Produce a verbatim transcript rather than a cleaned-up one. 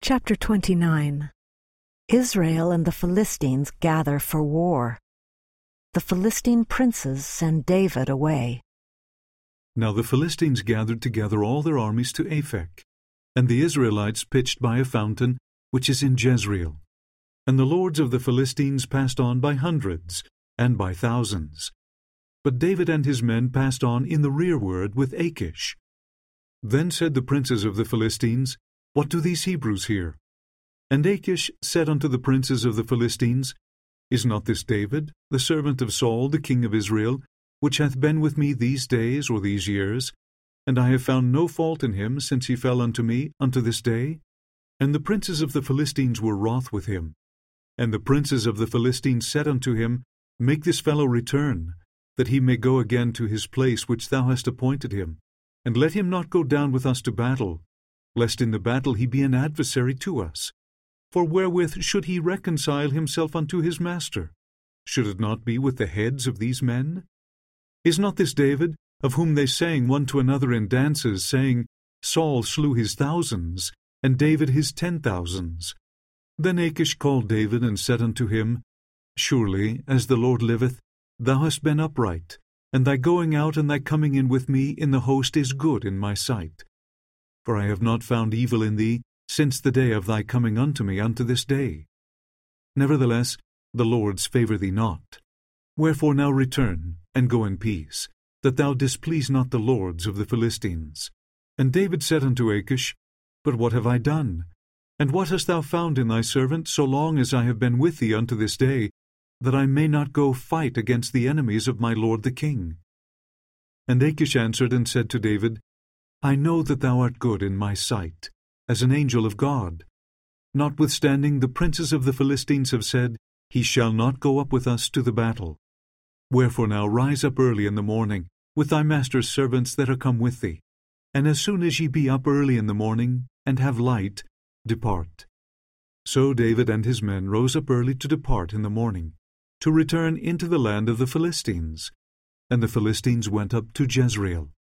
Chapter twenty-nine. Israel and the Philistines gather for war. The Philistine princes send David away. Now the Philistines gathered together all their armies to Aphek, and the Israelites pitched by a fountain which is in Jezreel. And the lords of the Philistines passed on by hundreds and by thousands. But David and his men passed on in the rearward with Achish. Then said the princes of the Philistines, What do these Hebrews here? And Achish said unto the princes of the Philistines, Is not this David, the servant of Saul, the king of Israel, which hath been with me these days or these years? And I have found no fault in him since he fell unto me unto this day. And the princes of the Philistines were wroth with him. And the princes of the Philistines said unto him, Make this fellow return, that he may go again to his place which thou hast appointed him, and let him not go down with us to battle, lest in the battle he be an adversary to us. For wherewith should he reconcile himself unto his master? Should it not be with the heads of these men? Is not this David, of whom they sang one to another in dances, saying, Saul slew his thousands, and David his ten thousands? Then Achish called David, and said unto him, Surely, as the Lord liveth, thou hast been upright, and thy going out and thy coming in with me in the host is good in my sight. For I have not found evil in thee since the day of thy coming unto me unto this day. Nevertheless, the Lord's favour thee not. Wherefore now return, and go in peace, that thou displease not the lords of the Philistines. And David said unto Achish, But what have I done? And what hast thou found in thy servant, so long as I have been with thee unto this day, that I may not go fight against the enemies of my lord the king? And Achish answered and said to David, I know that thou art good in my sight, as an angel of God. Notwithstanding, the princes of the Philistines have said, He shall not go up with us to the battle. Wherefore now rise up early in the morning, with thy master's servants that are come with thee, and as soon as ye be up early in the morning, and have light, depart. So David and his men rose up early to depart in the morning, to return into the land of the Philistines. And the Philistines went up to Jezreel.